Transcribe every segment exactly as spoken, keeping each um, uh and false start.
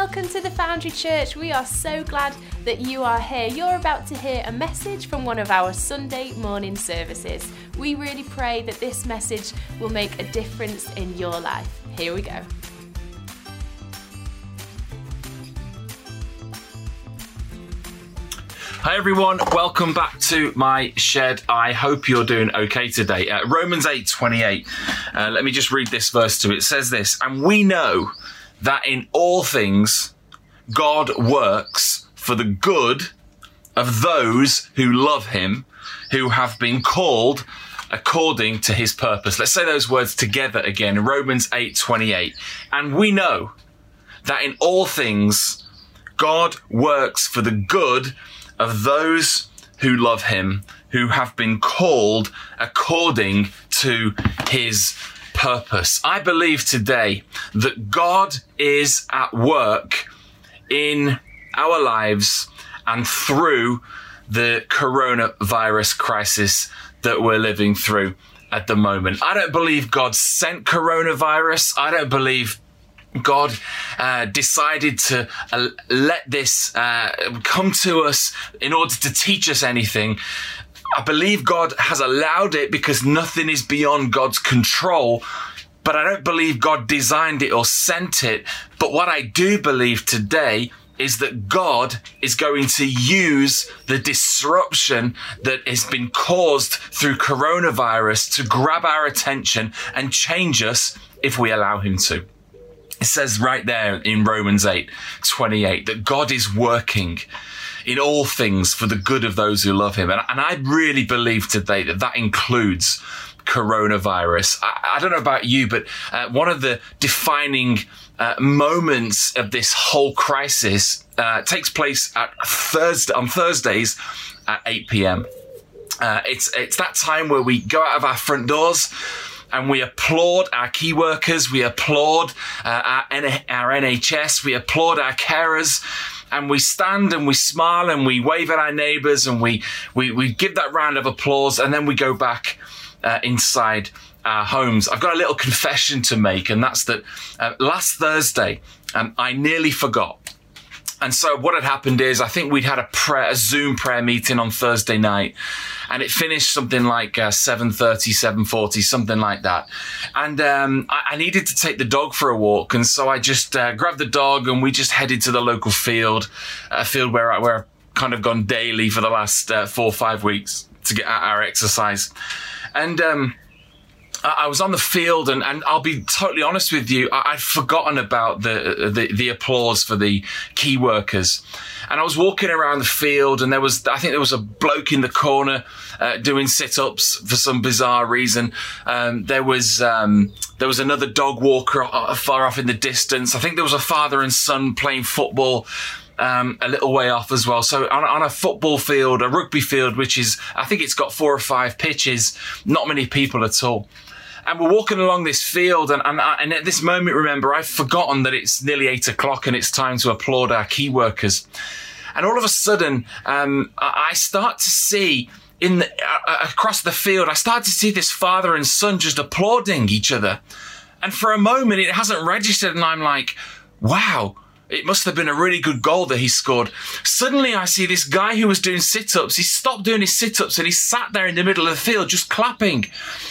welcome to the Foundry Church. We are so glad that you are here. You're about to hear a message from one of our Sunday morning services. We really pray that this message will make a difference in your life. Here we go. Hi everyone, welcome back to my shed. I hope you're doing okay today. Uh, Romans eight twenty-eight. Uh, let me just read this verse to you. It says this, and we know that in all things God works for the good of those who love him, who have been called according to his purpose. Let's say those words together again. Romans eight twenty-eight. And we know that in all things God works for the good of those who love him, who have been called according to his purpose. I believe today that God is at work in our lives and through the coronavirus crisis that we're living through at the moment. I don't believe God sent coronavirus. I don't believe God uh, decided to uh, let this uh, come to us in order to teach us anything. I believe God has allowed it because nothing is beyond God's control, but I don't believe God designed it or sent it. But what I do believe today is that God is going to use the disruption that has been caused through coronavirus to grab our attention and change us if we allow him to. It says right there in Romans eight twenty-eight that God is working in all things for the good of those who love him. And, and I really believe today that that includes coronavirus. I, I don't know about you, but uh, one of the defining uh, moments of this whole crisis uh, takes place at Thursday, on Thursdays at eight p.m. Uh, it's, it's that time where we go out of our front doors and we applaud our key workers, we applaud uh, our, N- our N H S, we applaud our carers, and we stand and we smile and we wave at our neighbours and we, we, we give that round of applause, and then we go back uh, inside our homes. I've got a little confession to make, and that's that uh, last Thursday um, I nearly forgot. And so what had happened is I think we'd had a prayer, a Zoom prayer meeting on Thursday night, and it finished something like uh, seven thirty, seven forty, something like that. And um, I, I needed to take the dog for a walk, and so I just uh, grabbed the dog and we just headed to the local field, a field where, I, where I've kind of gone daily for the last uh, four or five weeks to get out our exercise. And um, I was on the field, and, and I'll be totally honest with you, I, I'd forgotten about the, the the applause for the key workers. And I was walking around the field, and there was, I think there was a bloke in the corner uh, doing sit-ups for some bizarre reason. Um, there was um, there was another dog walker far off in the distance. I think there was a father and son playing football Um, a little way off as well. So on, on a football field, a rugby field, which is, I think it's got four or five pitches, not many people at all. And we're walking along this field, and, and, and at this moment, remember, I've forgotten that it's nearly eight o'clock and it's time to applaud our key workers. And all of a sudden, um, I start to see in the, uh, across the field, I start to see this father and son just applauding each other. And for a moment, it hasn't registered, and I'm like, wow, it must have been a really good goal that he scored. Suddenly I see this guy who was doing sit-ups. He stopped doing his sit-ups and he sat there in the middle of the field just clapping.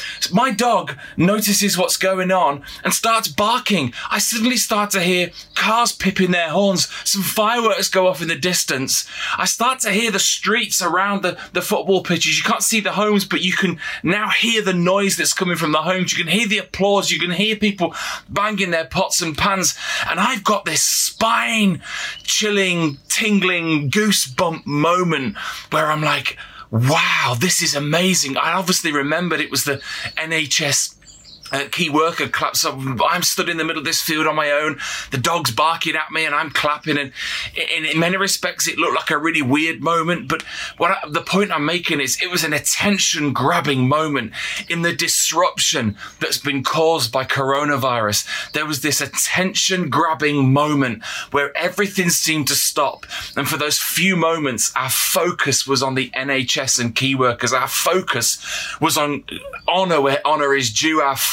My dog notices what's going on and starts barking. I suddenly start to hear cars pipping their horns. Some fireworks go off in the distance. I start to hear the streets around the, the football pitches. You can't see the homes, but you can now hear the noise that's coming from the homes. You can hear the applause. You can hear people banging their pots and pans. And I've got this spine chilling, tingling, goosebump moment where I'm like, wow, this is amazing. I obviously remembered it was the N H S Uh, key worker claps up. I'm stood in the middle of this field on my own. The dog's barking at me and I'm clapping. And in, in many respects, it looked like a really weird moment. But what I, the point I'm making is it was an attention-grabbing moment in the disruption that's been caused by coronavirus. There was this attention-grabbing moment where everything seemed to stop. And for those few moments, our focus was on the N H S and key workers. Our focus was on honor where honor is due. Our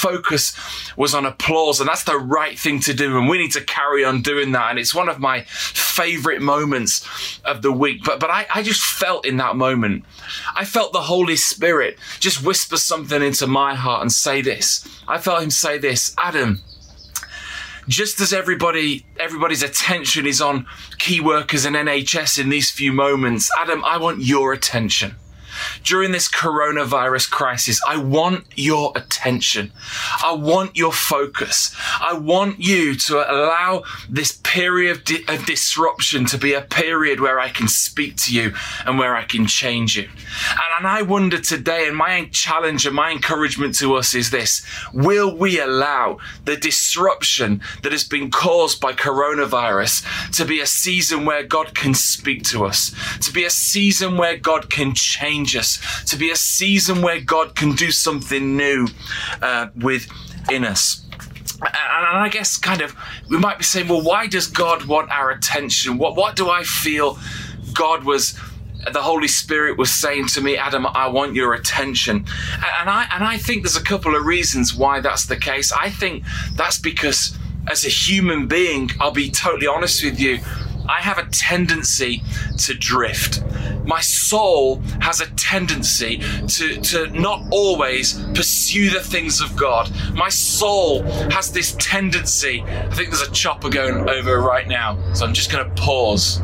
focus was on applause, and that's the right thing to do, and we need to carry on doing that. And it's one of my favorite moments of the week. But but I, I just felt in that moment, I felt the Holy Spirit just whisper something into my heart and say this. I felt him say this: Adam, just as everybody, everybody's attention is on key workers and N H S in these few moments, Adam, I want your attention. During this coronavirus crisis, I want your attention. I want your focus. I want you to allow this period of, di- of disruption to be a period where I can speak to you and where I can change you. And, and I wonder today, and my challenge and my encouragement to us is this: will we allow the disruption that has been caused by coronavirus to be a season where God can speak to us, to be a season where God can change us, to be a season where God can do something new uh, within us? And I guess kind of we might be saying, well, why does God want our attention? What what do I feel God was, the Holy Spirit was saying to me, Adam, I want your attention? And I and I think there's a couple of reasons why that's the case. I think that's because as a human being, I'll be totally honest with you, I have a tendency to drift. My soul has a tendency to, to not always pursue the things of God. My soul has this tendency. I think there's a chopper going over right now, so I'm just going to pause.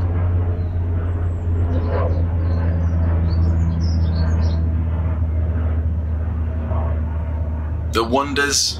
The wonders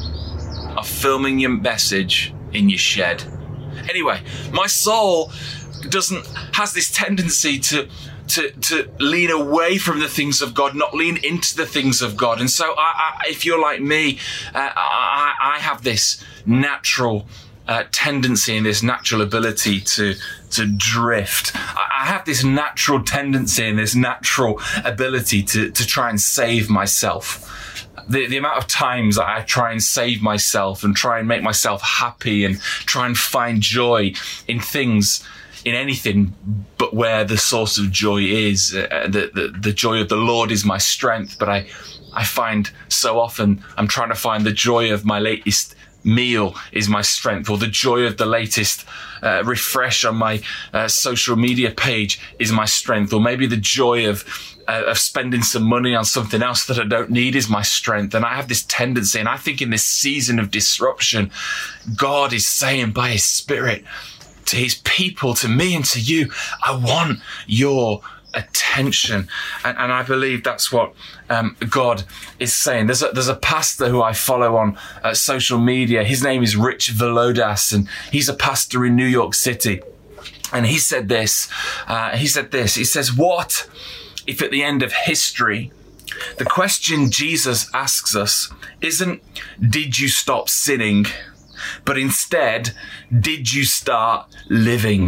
of filming your message in your shed. Anyway, my soul doesn't has this tendency to to to lean away from the things of God, not lean into the things of God. And so, I, I, if you're like me, uh, I, I have this natural uh, tendency and this natural ability to to drift. I, I have this natural tendency and this natural ability to to try and save myself. The, the amount of times I try and save myself and try and make myself happy and try and find joy in things, in anything but where the source of joy is. Uh, the, the, the joy of the Lord is my strength, but I, I find so often I'm trying to find the joy of my latest meal is my strength, or the joy of the latest uh, refresh on my uh, social media page is my strength, or maybe the joy of uh, of spending some money on something else that I don't need is my strength. And I have this tendency, and I think in this season of disruption, God is saying by his Spirit to his people, to me and to you, I want your attention. And, and I believe that's what um, God is saying. There's a, there's a pastor who I follow on uh, social media. His name is Rich Velodas, and he's a pastor in New York City. And he said this, uh, he said this, he says, what if at the end of history, the question Jesus asks us isn't, did you stop sinning? But instead, did you start living?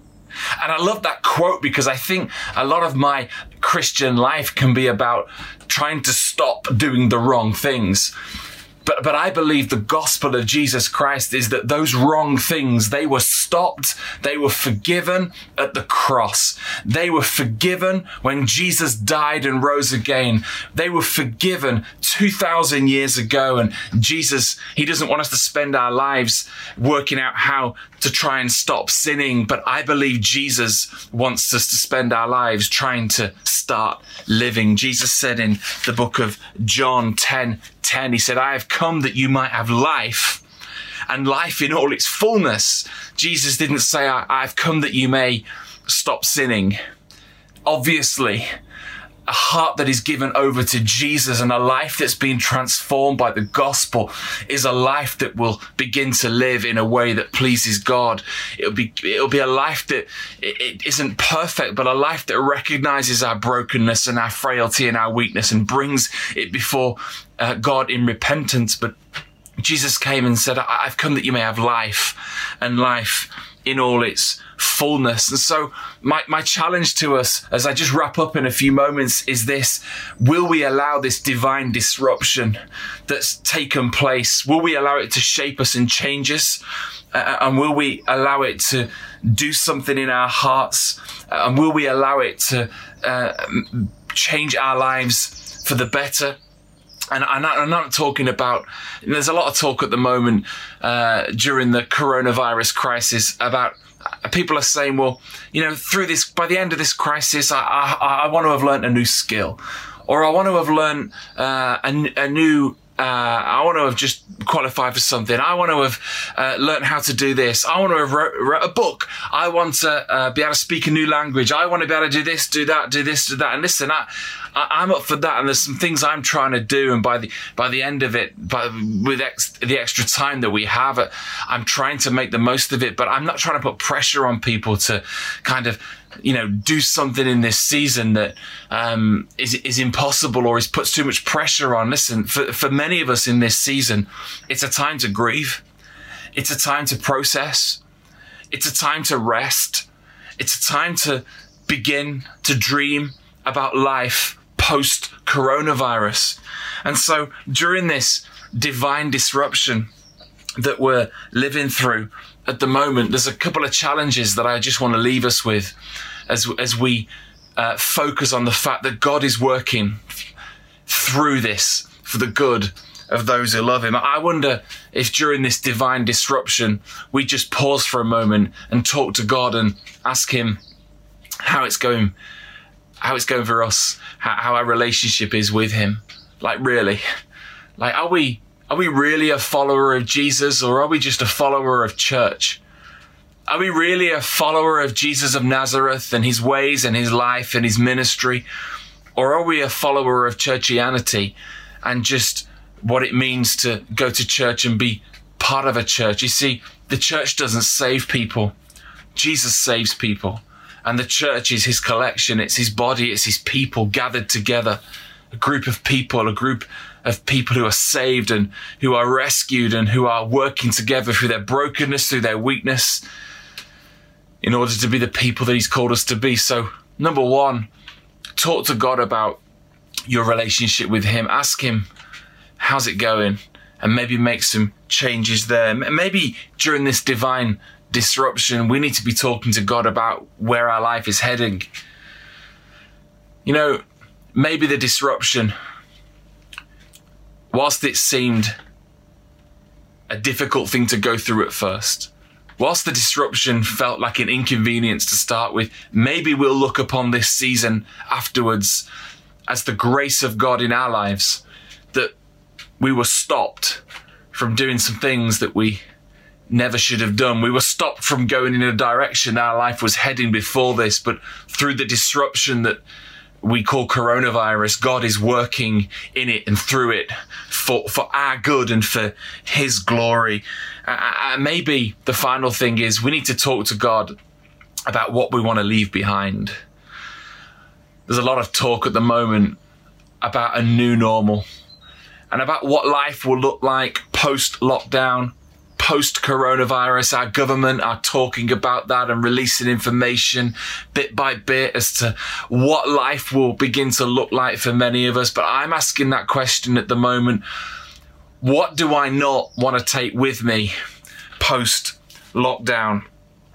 And I love that quote because I think a lot of my Christian life can be about trying to stop doing the wrong things. But, but I believe the gospel of Jesus Christ is that those wrong things, they were stopped, they were forgiven at the cross. They were forgiven when Jesus died and rose again. They were forgiven two thousand years ago. And Jesus, he doesn't want us to spend our lives working out how to try and stop sinning. But I believe Jesus wants us to spend our lives trying to start living. Jesus said in the book of John ten ten, he said, I have come that you might have life, and life in all its fullness. Jesus didn't say, I, I've come that you may stop sinning. Obviously, a heart that is given over to Jesus and a life that's been transformed by the gospel is a life that will begin to live in a way that pleases God. It'll be, it'll be a life that it, it isn't perfect, but a life that recognizes our brokenness and our frailty and our weakness and brings it before uh, God in repentance. But Jesus came and said, I've come that you may have life, and life in all its fullness. And so my, my challenge to us as I just wrap up in a few moments is this: will we allow this divine disruption that's taken place, will we allow it to shape us and change us? Uh, and will we allow it to do something in our hearts? Uh, and will we allow it to uh, change our lives for the better? And I'm not, I'm not talking about, there's a lot of talk at the moment uh, during the coronavirus crisis about people are saying, well, you know, through this, by the end of this crisis, I, I, I want to have learned a new skill, or I want to have learned uh, a, a new, uh, I want to have just qualified for something. I want to have uh, learned how to do this. I want to have wrote, wrote a book. I want to uh, be able to speak a new language. I want to be able to do this, do that, do this, do that. And listen, I, I, I'm up for that. And there's some things I'm trying to do. And by the by the end of it, by, with ex, the extra time that we have, I'm trying to make the most of it. But I'm not trying to put pressure on people to kind of, you know, do something in this season that um, is is impossible or is puts too much pressure on. Listen, for, for many of us in this season, it's a time to grieve. It's a time to process. It's a time to rest. It's a time to begin to dream about life post-coronavirus. And so during this divine disruption that we're living through at the moment, there's a couple of challenges that I just want to leave us with as, as we uh, focus on the fact that God is working through this for the good of those who love him. I wonder if during this divine disruption, we just pause for a moment and talk to God and ask him how it's going, how it's going for us, how, how our relationship is with him. Like, really, like, are we, are we really a follower of Jesus, or are we just a follower of church? Are we really a follower of Jesus of Nazareth and his ways and his life and his ministry? Or are we a follower of churchianity and just what it means to go to church and be part of a church? You see, the church doesn't save people. Jesus saves people. And the church is his collection. It's his body. It's his people gathered together. A group of people, a group of people who are saved and who are rescued and who are working together through their brokenness, through their weakness, in order to be the people that he's called us to be. So, number one, talk to God about your relationship with him. Ask him, how's it going? And maybe make some changes there. Maybe during this divine disruption, we need to be talking to God about where our life is heading. You know, maybe the disruption, whilst it seemed a difficult thing to go through at first, whilst the disruption felt like an inconvenience to start with, maybe we'll look upon this season afterwards as the grace of God in our lives, that we were stopped from doing some things that we never should have done. We were stopped from going in a direction our life was heading before this, but through the disruption that we call coronavirus, God is working in it and through it for, for our good and for his glory. Uh, maybe the final thing is we need to talk to God about what we want to leave behind. There's a lot of talk at the moment about a new normal and about what life will look like post-lockdown, post-coronavirus. Our government are talking about that and releasing information bit by bit as to what life will begin to look like for many of us. But I'm asking that question at the moment. What do I not want to take with me post-lockdown?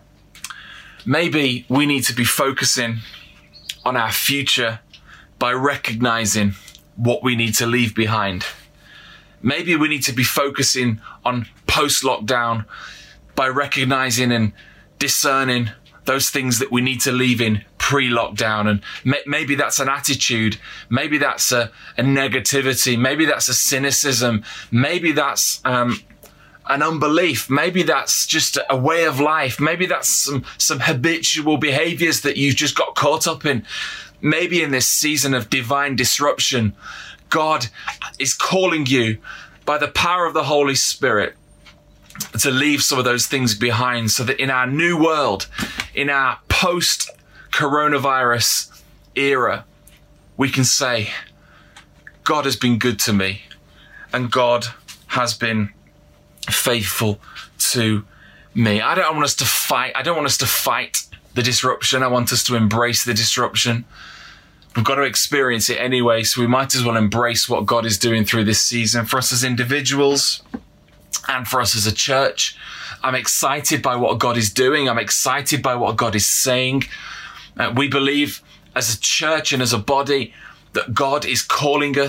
Maybe we need to be focusing on our future by recognizing what we need to leave behind. Maybe we need to be focusing on post-lockdown by recognizing and discerning those things that we need to leave in pre-lockdown. And may- maybe that's an attitude. Maybe that's a, a negativity. Maybe that's a cynicism. Maybe that's um, an unbelief. Maybe that's just a way of life. Maybe that's some, some habitual behaviors that you've just got caught up in. Maybe in this season of divine disruption, God is calling you by the power of the Holy Spirit to leave some of those things behind, so that in our new world, in our post-coronavirus era, we can say, God has been good to me and God has been faithful to me. I don't want us to fight. I don't want us to fight the disruption. I want us to embrace the disruption. We've got to experience it anyway, so we might as well embrace what God is doing through this season for us as individuals and for us as a church. I'm excited by what God is doing. I'm excited by what God is saying. Uh, we believe as a church and as a body that God is calling us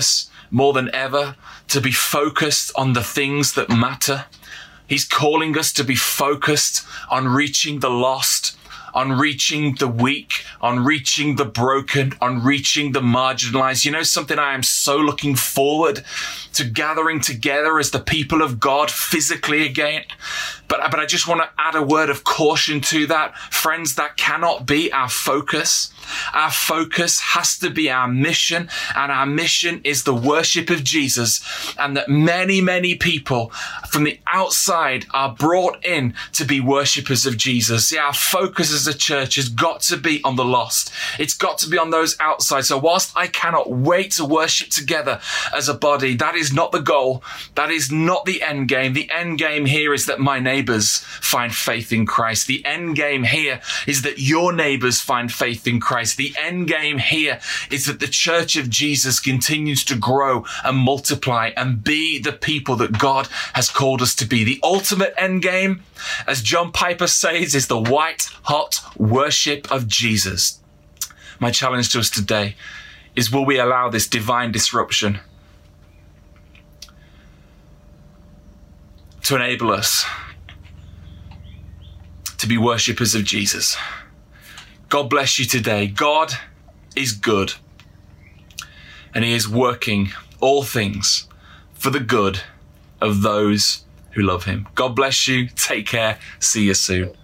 more than ever to be focused on the things that matter. He's calling us to be focused on reaching the lost, on reaching the weak, on reaching the broken, on reaching the marginalized. You know something, I am so looking forward to gathering together as the people of God physically again. But, but I just want to add a word of caution to that. Friends, that cannot be our focus. Our focus has to be our mission, and our mission is the worship of Jesus, and that many, many people from the outside are brought in to be worshippers of Jesus. See, our focus as a church has got to be on the lost. It's got to be on those outside. So whilst I cannot wait to worship together as a body, that is not the goal. That is not the end game. The end game here is that my neighbors find faith in Christ. The end game here is that your neighbors find faith in Christ. The end game here is that the church of Jesus continues to grow and multiply and be the people that God has called us to be. The ultimate end game, as John Piper says, is the white hot worship of Jesus. My challenge to us today is, will we allow this divine disruption to enable us to be worshippers of Jesus? God bless you today. God is good, and he is working all things for the good of those who love him. God bless you. Take care. See you soon.